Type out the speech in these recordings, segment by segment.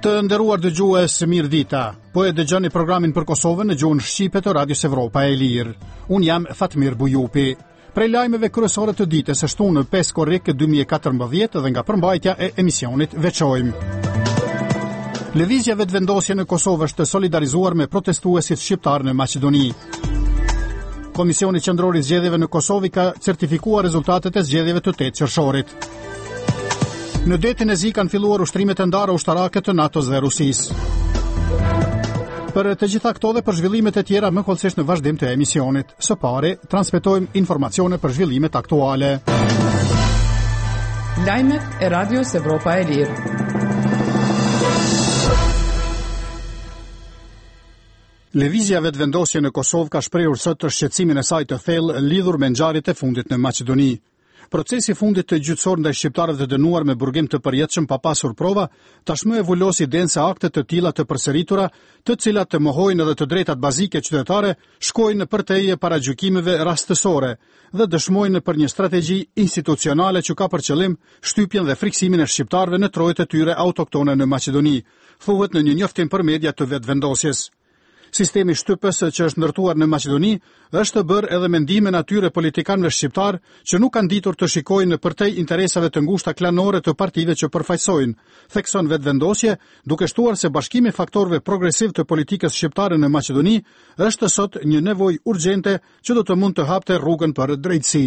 Të nderuar dëgjues, mirëdita. Po e dëgjoni programin për Kosovën në gjuhën shqipe të Radios Evropa e Lirë. Unë jam Fatmir Bujupi. Prej lajmeve kryesore të ditës së shtunë 5 korrik 2014 dhe nga përmbajtja e emisionit veçojmë. Lëvizja vetëvendosje në Kosovë është solidarizuar me protestuesit shqiptar në Maqedoni. Komisioni Qendror i Zgjedhjeve në Kosovë ka certifikuar rezultatet e zgjedhjeve të 8 qershorit. Në detin e Zi kanë filluar ushtrimet e ndara ushtarake të NATO-s dhe Rusisë. Për të gjitha këto dhe për zhvillimet e tjera më kollësisht në vazhdim të emisionit. Së pari, transmetojmë informacione për zhvillimet aktuale. Lajmet e Radios Evropa e Lirë. Lëvizja vetëvendosje në Kosovë ka shprehur sot të shqetësimin e saj të thellë lidhur me ngjarjet e fundit në Maqedoni. Procesi fundit të gjyqësor ndaj shqiptarëve të dënuar me burgim të përjetshëm pa pasur prova, tashmë evulos idenë se akte të tilla të përsëritura, të cilat të mohojnë edhe të drejtat bazike qytetare, shkojnë në përteje para gjykimeve rastësore dhe dëshmojnë për një strategji institucionale që ka për qëllim shtypjen dhe friksimin e shqiptarëve në trojet e tyre autoktone në Maqedoni, thuhet në një njoftim për media të vetëvendosjes. Sistemi shtypës që është ndërtuar në Maqedoni është bërë edhe me ndihmën atyre politikanëve shqiptar që nuk kanë ditur të shikojnë në përtej interesave të ngushta klanore të partive që përfaqësojnë, thekson vetëvendosje, duke shtuar se bashkimi faktorëve progresiv të politikës shqiptare në Maqedoni është sot një nevojë urgjente që do të mund të hapte rrugën për drejtësi.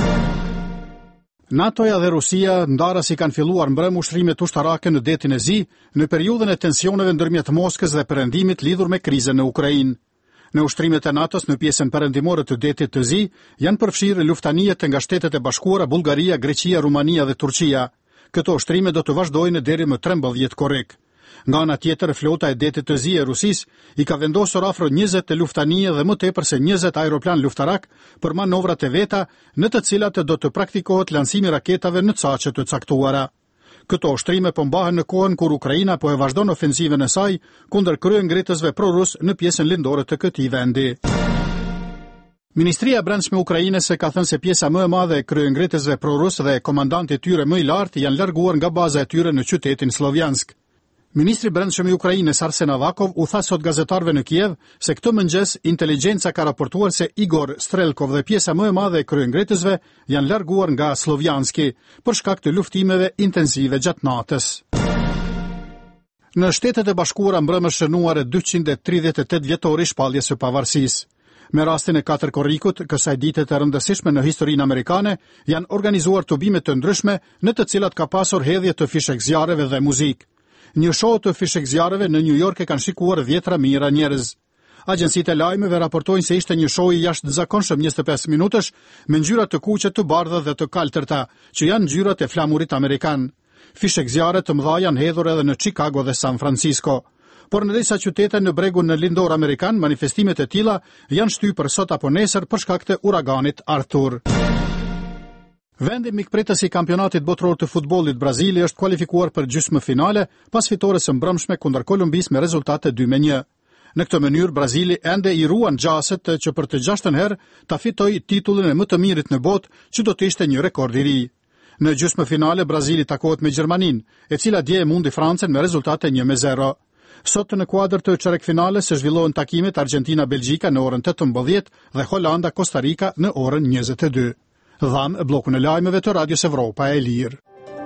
NATO-ja dhe Rusia ndarasi kanë filluar mbrëm ushtrimet ushtarake në detin e Zi në periudhën e tensioneve ndërmjet Moskës dhe perëndimit lidhur me krizën në Ukrainë. Në ushtrimet e NATO-s në pjesën perëndimore të detit të Zi janë përfshirë luftanijet nga Shtetet e Bashkuara, Bullgaria, Greqia, Rumania dhe Turqia. Këto ushtrime do të vazhdojnë deri më 13 korrik. Nga ana tjetër, flota e detit të Zi e Rusisë i ka vendosur afro 20 luftanije dhe më tepër se 20 aeroplan luftarak për manovrat e veta, në të cilat do të praktikohet lansimi raketave në caqe të caktuara. Këto ushtrime po mbahen në kohën kur Ukraina po e vazhdon ofensivën e saj kundër kryengritësve prorus në pjesën lindore të këtij vendi. Ministria e Brendshme e Ukrainës ka thënë se pjesa më e madhe e kryengritësve prorus dhe komandantë e tyre më i lartë janë larguar nga baza e tyre në qytetin Slovjansk. Ministri i Brendshëm i Ukrainës Arsen Avakov u tha sot gazetarëve në Kiev se këtë mëngjes inteligjenca ka raportuar se Igor Strelkov dhe pjesa më e madhe e kryengritësve janë larguar nga Slovjanski për shkak të luftimeve intensive gjatë natës. Në Shtetet e Bashkuara mbrëm është shënuar 238 vjetori shpalljes së pavarësisë. Me rastin e 4 korrikut, kësaj dite të rëndësishme në historinë amerikane, janë organizuar tubime të ndryshme në të cilat ka pasur hedhje të fishek zjarreve dhe muzikë. Një show të fishek zjarreve në New York e kanë shikuar 10 mijëra njerëz. Agjencitë e lajmeve raportojnë se ishte një show i jashtëzakonshëm 25 minutash me ngjyra të kuqe, të bardha dhe të kaltërta, që janë ngjyrat e flamurit amerikan. Fishek zjarre të mëdha janë hedhur edhe në Chicago dhe San Francisco. Por në disa qytete në bregun në lindor amerikan, manifestimet e tilla janë shtypur sot apo nesër për shkak të uraganit Arthur. Vendi mikpritës i kampionatit botror të futbollit Brazili është kualifikuar për gjysmëfinale pas fitores së mbrëmshme kundër Kolumbisë me rezultate 2-1. Në këtë mënyrë Brazili ende i ruan gjaset që për të 6ën herë ta fitojë titullin e më të mirit në botë, që do të ishte një rekord i ri. Në gjysmëfinale Brazili takohet me Gjermaninë, e cila dje e mundi Francën me rezultate 1-0. Sot në kuadër të çerekfinales se zhvillohen takimet Argentina-Belgjika në orën 18 dhe Holanda-Kosta Rika në orën 22. Dham blokun e lajmeve të Radios Evropa e Lirë.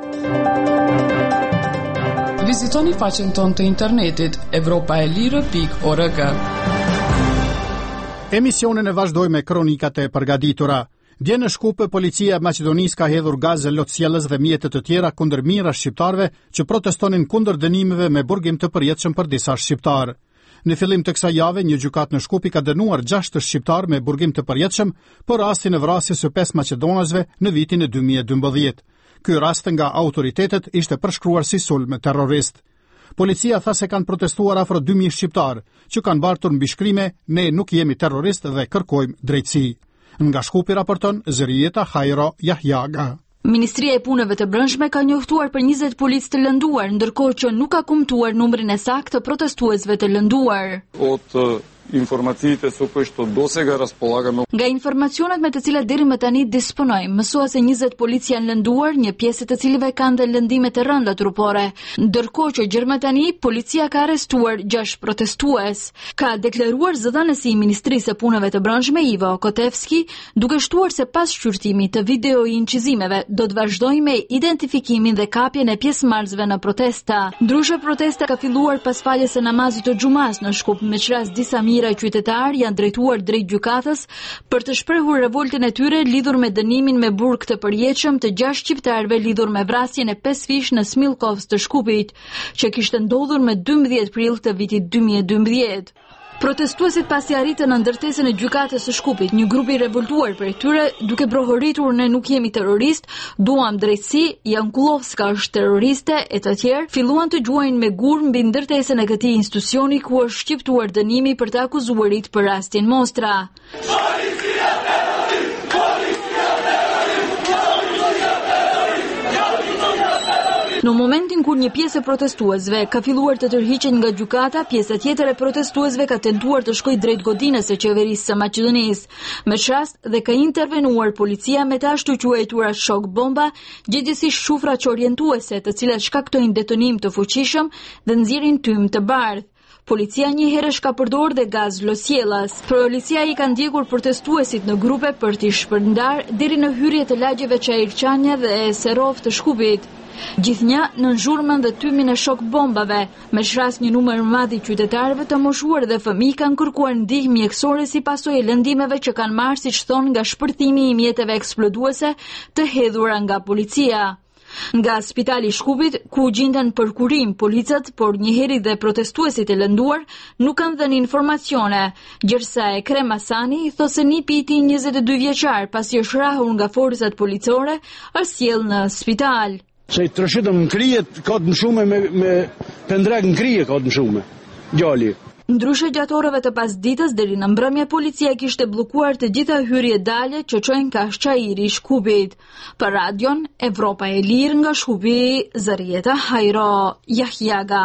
Vizitoni faqen tonë të internetit evropaelire.org. Emisionin e vazhdoj me kronikat e përgatitura. Dje në Shkup, policia e Maqedonisë ka hedhur gazë lotësjellës dhe mjete të tjera kundër mijëra shqiptarëve që protestonin kundër dënimeve me burgim të përjetshëm për disa shqiptarë. Në fillim të kësaj jave, një gjykat në Shkup i ka dënuar 6 shqiptar me burgim të përjetshëm për rastin e vrasjes së 5 maqedonasve në vitin e 2012. Ky rast nga autoritetet ishte përshkruar si sulm terrorist. Policia tha se kanë protestuar afro 2000 shqiptar, që kanë bartur mbi shkrime "Ne nuk jemi terrorist dhe kërkojmë drejtësi". Nga Shkupi raporton Zërieta Hajro Jahjaga. Ministria e Punëve të Brendshme ka njoftuar për 20 policë të lënduar, ndërkohë që nuk ka kumtuar numrin e saktë të protestuesve të lënduar. От информациите со кои што досега располагаме. Nga informacionet me të cilat deri më tani disponojmë, mësohet se 20 policia janë lënduar, një pjesë të cilëve kanë dhe lëndime të rënda trupore. Ndërkohë që gjërmë tani, policia ka arrestuar 6 protestues. Ka deklaruar zëdhënësi i Ministrisë së Punëve të Brendshme Ivo Kotevski, duke shtuar se pas shqyrtimit të video i incizimeve do të vazhdojnë me identifikimin dhe kapjen e pjesëmarrësve në protesta. Ndryshe protesta ka filluar pas faljes së namazit të xumas në Shkup, me qras disa mijëra qytetarë janë drejtuar drejt gjykatës për të shprehur revoltën e tyre lidhur me dënimin me burg të përjetshëm të 6 shqiptarëve lidhur me vrasjen e 5 fish në Smilkovës të Shkupit, që kishte ndodhur me 12 prill të vitit 2012. Protestuesit pasi arritën në ndërtesën e gjykatës së Shkupit, një grup i revoltuar prej tyre, duke brohoritur ne nuk jemi terrorist, duam drejtësi, Jankullovska është terroriste e të tjerë, filluan të gjuajnë me gur mbi ndërtesën e këtij institucioni ku është shqiptuar dënimi për të akuzuarit për rastin Mostra. Në momentin kur një pjesë e protestuesve ka filluar të tërhiqen nga gjykata, pjesa tjetër e protestuesve ka tentuar të shkojë drejt godinës së qeverisë së Maqedonisë. Me çast dhe ka intervenuar policia me të ashtu quajtura shok bomba, gjithsesi shufra orientuese, të cilat shkaktojnë detonim të fuqishëm dhe nxjerrin tym të bardhë. Policia një herësh ka përdorur dhe gaz losjellas. Policia i ka ndjekur protestuesit në grupe për t'i shpërndar deri në hyrje të lagjeve Çajirçania dhe Serov të Shkupit. Gjithnjë në zhurmën dhe tymin e shok bombave, me shras një numër madh i qytetarëve të moshuar dhe fëmijë kanë kërkuar ndihmë mjekësore si pasojë e lëndimeve që kanë marrë, siç thonë, nga shpërthimi i mjeteve eksploduese të hedhura nga policia. Nga spitali i Shkupit, ku gjenden për kurim policët, por njëherë dhe protestuesit e lënduar nuk kanë dhënë informacione. Gjërsa Ekrem Hasani i thotë se nipi i tij 22 vjeçar, pasi është rrahur nga forcat policore, është sjell në spital. Se të rëshitëm në krije, ka të mshume me pendrek në krije, ka të mshume, gjali. Ndryshe gjatë orëve të pasdites, deri në mbrëmje policia kishte bllokuar të gjitha hyrjet dalje që çojnë ka Çajiri i Shkupit. Për radion Evropa e Lirë nga Shkupi, Zarieta Hajro Jahjaga.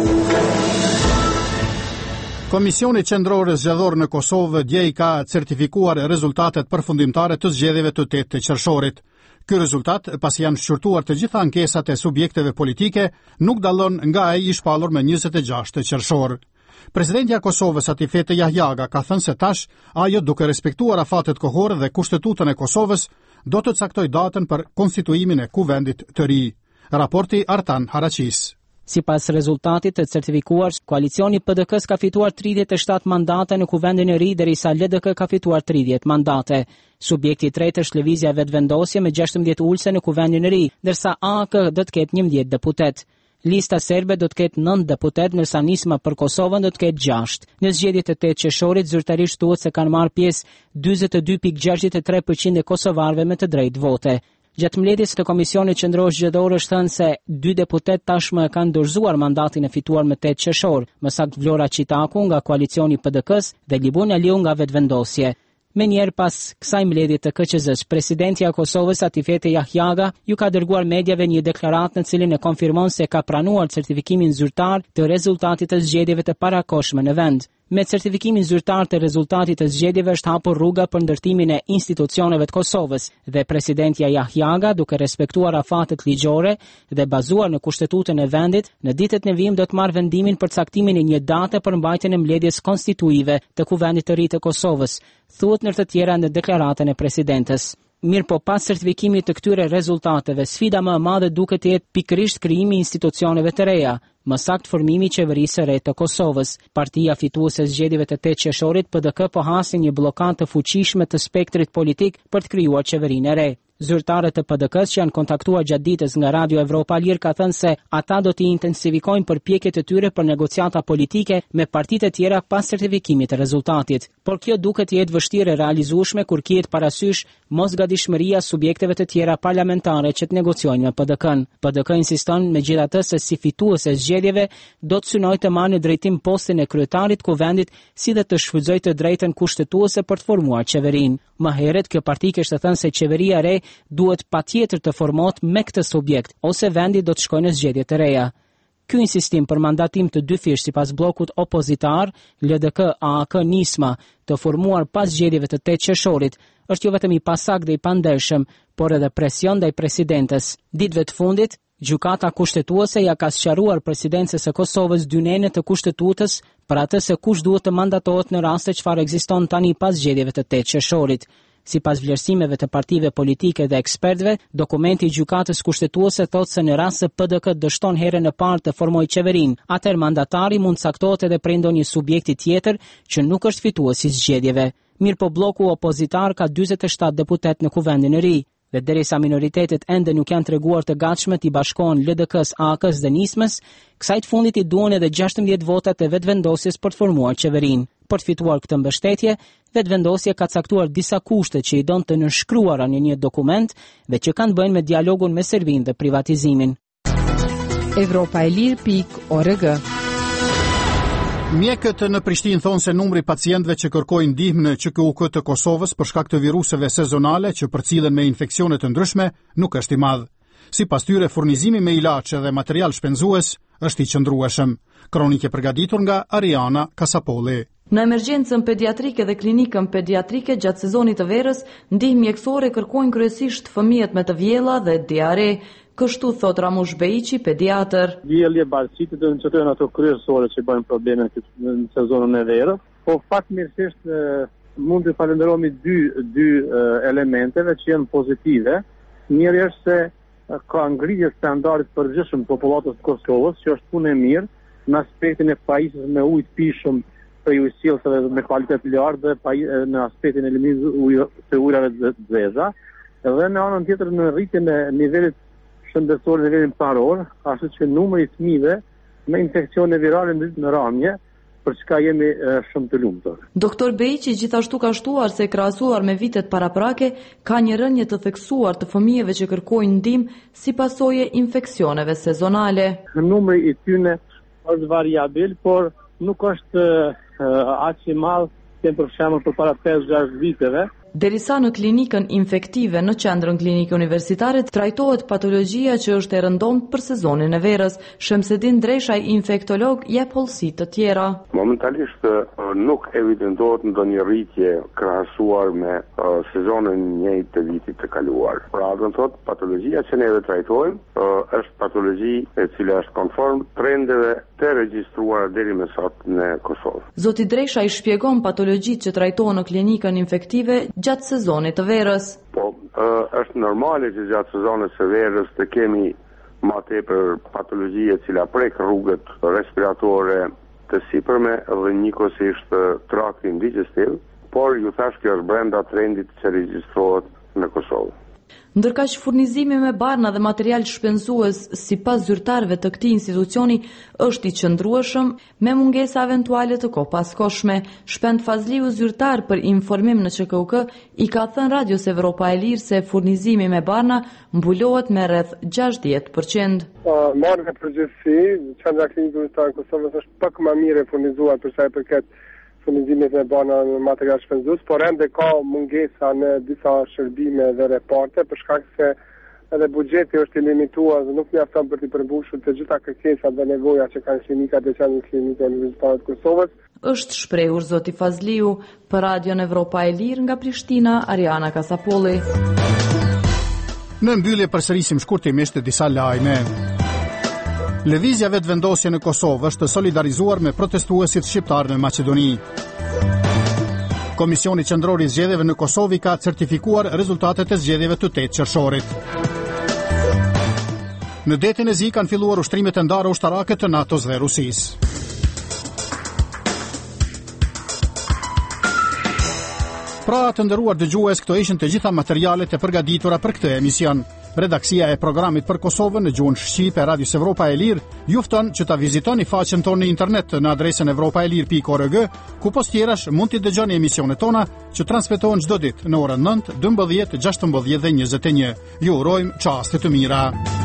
Komisioni Qendror Zgjedhor në Kosovë dje i ka certifikuar rezultatet përfundimtare të zgjedhjeve të 8 të qershorit. Ky rezultat, pasi janë shqyrtuar të gjitha ankesat e subjekteve politike, nuk dallon nga ai i shpallur me 26 qershor. Presidentja e Kosovës Atifete Jahjaga ka thënë se tash ajo, duke respektuar afatet kohore dhe kushtetutën e Kosovës, do të caktoj datën për konstituimin e kuvendit të ri. Raporti Artan Haraqis. Sipas rezultatit të certifikuar, koalicioni PDK-s ka fituar 37 mandate në kuvendin e ri, derisa LDK ka fituar 30 mandate. Subjekti i tretë është Lëvizja e Vetvendosje me 16 ulse në kuvendin e ri, ndërsa AK do të ketë 11 deputet. Lista serbe do të ketë 9 deputet, ndërsa nisma për Kosovën do të ketë 6. Në zgjedhjet e 8 qershorit zyrtarisht thuhet se kanë marrë pjesë 42.63% e kosovarëve me të drejtë vote. Gjatë mbledhjes të Komisionit Qendror Zgjedhor është thënë se 2 deputet tashmë e kanë dorëzuar mandatin e fituar më 8 qershor, më saktë Vlora Qitaku nga koalicioni PDK-s dhe Libun Aliu nga Vetvendosje. Me njerë pas kësaj mbledhje të KQZ-s, presidentja e Kosovës Atifete Jahjaga ju ka dërguar mediave një deklaratë në cilin e konfirmon se ka pranuar certifikimin zyrtar të rezultatit të zgjedhjeve të parakohshme në vend. Me certifikimin zyrtar të rezultatit të zgjedhjeve është hapur rruga për ndërtimin e institucioneve të Kosovës dhe presidentja Jahjaga, duke respektuar afatet ligjore dhe bazuar në kushtetutën e vendit, në ditët në vijim do të marrë vendimin për caktimin e një date për mbajtjen e mbledhjes konstituive të kuvendit të ri të Kosovës, thuhet ndër të tjera në deklaratën e presidentes. Mirë po, pas certifikimit të këtyre rezultateve, sfida më e madhe duket të jetë pikërisht krijimi i institucioneve të reja, më saktë formimi i qeverisë së re të Kosovës. Partia fituese e zgjedhjeve të 8 qershorit, PDK, po hasin një bllokadë të fuqishme të spektrit politik për të krijuar qeverinë e re. Zyrtarët e PDK-s që janë kontaktuar gjatë ditës nga Radio Evropa Lirë ka thënë se ata do të intensifikojnë përpjekjet e tyre për negociata politike me partitë e tjera pas certifikimit të rezultatit. Por kjo duket të jetë vështirë e realizueshme kur kihet parasysh mosgatishmëria subjekteve të tjera parlamentare që të negociojnë me PDK-n. PDK insiston megjithatë se si fituese e zgjedhjeve do të synojë të marrë në drejtim postin e kryetarit të kuvendit, si dhe të shfrytëzojë të drejtën kushtetuese për të formuar qeverinë. Më herët kjo parti kishte thënë se qeveria e re duhet patjetër të formohet me këtë subjekt, ose vendi do të shkojë në zgjedhje të reja. Ky insistim për mandatim të dy fish sipas bllokut opozitar, LDK-AAK Nisma, të formuar pas zgjedhjeve të 8 qershorit, është jo vetëm i pasakt dhe i pandershëm, por edhe presion ndaj presidentes. Ditëve të fundit, gjykata kushtetuese ja ka sqaruar presidencës së Kosovës dynene të kushtetutës për atë se kush duhet të mandatohet në raste çfarë ekziston tani pas zgjedhjeve të 8 qershorit. Sipas vlerësimeve të partive politike dhe ekspertëve, dokumenti i gjykatës kushtetuese thotë se në rast se PDK dështon herën e parë të formojë qeverinë, atëherë mandatari mund caktohet edhe prej ndonjë subjekti tjetër që nuk është fituesi i zgjedhjeve. Mirpo bloku opozitar ka 47 deputet në kuvendin e ri. Dhe derisa minoritetet ende nuk janë treguar të gatshme t'i bashkohen LDK-s, AK-s dhe Nismës, kësaj të fundit i duhen edhe 16 votat e vetëvendosjes për të formuar qeverinë. Për të fituar këtë mbështetje, vetëvendosja ka caktuar disa kushte që i donë të nënshkruara në një dokument dhe që kanë bëjnë me dialogun me Serbinë dhe privatizimin. Evropaelir.org. Mjekët në Prishtinë thonë se numri pacientëve që kërkojnë ndihmë në QKUK të Kosovës për shkak të viruseve sezonale që përcillen me infeksione të ndryshme nuk është i madh. Sipas tyre, furnizimi me ilaçe dhe material shpenzues është i qëndrueshëm. Kronike përgatitur nga Ariana Kasapolli. Në emergjencën pediatrike dhe klinikën pediatrike gjatë sezonit të verës, ndihmë mjekësore kërkojnë kryesisht fëmijët me të vjella dhe diare. Kështu thot Ramush Bejiqi, pediatër. Vjellje, bashkësitë do të çojnë ato kryesore që bëjnë probleme në sezonën e verës. Po fatmirësisht mund të falenderojmë dy elementeve që janë pozitive. Njëri është se ka ngritje standardit përgjithshëm të popullatës të Kosovës, që është punë e mirë në aspektin e pajisjes me ujë të pishëm për ujësillësve me kvalitet lartë dhe në aspektin e eliminimit të ujrave të zeza. Dhe në anën tjetër në rritjen e nivelit shëndetësor në nivelin paror, ashtu që numri i fëmijëve me infeksione virale në ramje, për çka jemi shumë të lumtur. Doktor Bejiqi gjithashtu ka shtuar se krahasuar me vitet paraprake ka një rënje të theksuar të fëmijëve që kërkojnë ndihmë si pasojë infeksioneve sezonale. Numri i tyre është variabil, por nuk është aq i madh për shembull përpara 5-6 viteve. Derisa në klinikën infektive në qendrën klinike universitare trajtohet patologjia që është e rëndomtë për sezonin e verës, Shemsedin Dreshaj, infektolog, jep hollësi të tjera. Momentalisht nuk evidentohet ndonjë rritje krahasuar me sezonin e njëjtë të vitit të kaluar. Pra, do të thotë patologjia që ne trajtojmë është patologji e cila është konform trendeve të regjistruara deri më sot në Kosovë. Zoti Dreshaj shpjegon patologjitë që trajtohen në klinikën infektive gjatë sezonit të verës. Po, është normale që gjatë sezonit të verës të kemi më tepër patologji e cila prek rrugët respiratore të sipërme dhe njëkohësisht traktin digestiv, por ju thash kjo është brenda trendit që regjistrohet në Kosovë. Ndërkaq furnizimi me barna dhe material shpenzues sipas zyrtarëve të këtij institucioni është i qëndrueshëm me mungesa eventuale të kohëpaskoshme. Shpend Fazliu, zyrtar për informim në QKUK, i ka thënë Radios Evropa e Lirë se furnizimi me barna mbulohet me rreth 60%. Marrë në përgjithësi, qendra klinike universitare e Kosovës është pak më mirë e furnizuar për sa i përket furnizimit me barna në material shpenzues, por ende ka mungesa në disa shërbime dhe reparte për shkak se edhe buxheti është i limituar dhe nuk mjafton për të përmbushur të gjitha kërkesat dhe nevojat që kanë klinikat e qendrës klinike universitare të Kosovës. Është shprehur zoti Fazliu. Për Radion Evropa e Lirë nga Prishtina, Ariana Kasapolli. Në mbyllje përsërisim shkurtimisht disa lajme. Lëvizja vetëvendosje në Kosovë është solidarizuar me protestuesit shqiptar në Maqedoni. Komisioni Qendror i Zgjedhjeve në Kosovë ka certifikuar rezultatet e zgjedhjeve të 8 qershorit. Në detin e Zi kanë filluar ushtrimet e ndara ushtarake të NATO-s dhe Rusisë. Pra të nderuar dëgjues, këto ishin të gjitha materialet e përgatitura për këtë emision. Redaksia e programit për Kosovën në gjuhën shqipe e Radios Evropa e Lirë ju fton që ta vizitoni faqen tonë në internet në adresën evropaelir.org, ku postjerash mund t'i dëgjoni emisionet tona që transmetohen çdo ditë në orën 9, 12, 16 dhe 21. Ju urojmë çaste të mira.